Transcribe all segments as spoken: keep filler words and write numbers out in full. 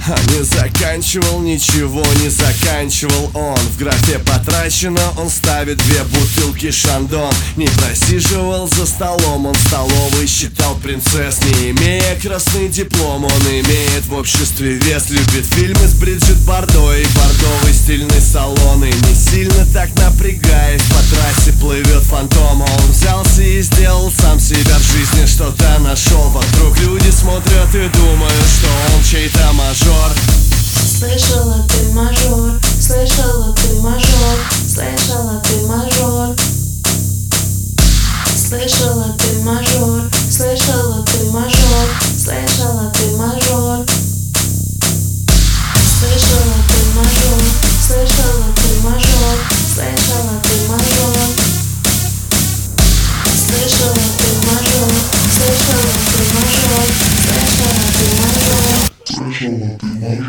А не заканчивал, ничего не заканчивал он. В графе потрачено, он ставит две бутылки шандон. Не просиживал за столом, он в столовой считал принцесс. Не имея красный диплом, он имеет в обществе вес. Любит фильмы с Бриджит Бардо и бордовый стильный салон. И не сильно так напрягаясь, по трассе плывет фантом. Он взялся и сделал сам себя в жизни, что-то нашел. Вокруг люди смотрят и думают, что он чей-то мажор. Слышала ты, мажор, слышала ты, мажор, слышала ты, мажор. Слышала ты, мажор, слышала ты, мажор, слышала ты, мажор. Слышала ты, мажор, слышала ты, мажор, слышала ты, мажор. Слышала ты, мажор, слышала ты, мажор, слышала ты, мажор. Слышала ты, мажор.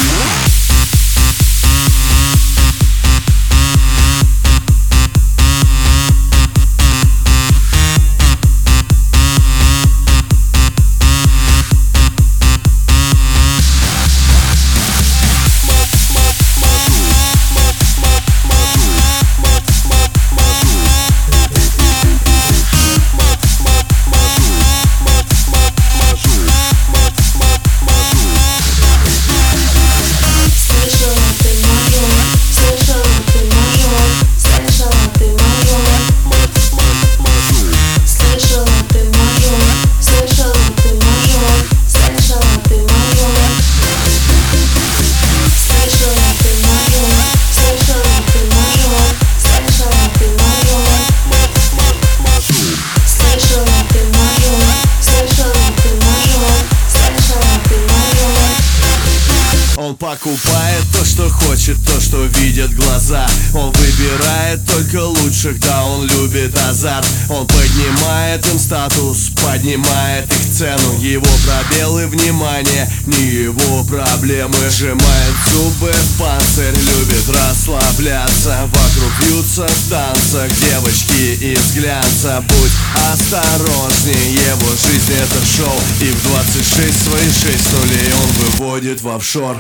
Он покупает то, что хочет, то, что видят глаза. Он выбирает только лучших, да, он любит азарт. Он поднимает им статус, поднимает их цену. Его пробелы внимания, не его проблемы. Сжимает зубы в панцирь, любит расслабляться. Вокруг вьются в танцах девочки из глянца. Будь осторожней, его жизнь это шоу. И в двадцать шесть свои шесть нулей он выводит в офшор.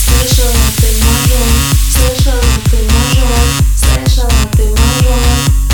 Слышала ты, мажор, слышала ты, мажор, слышала ты, мажор.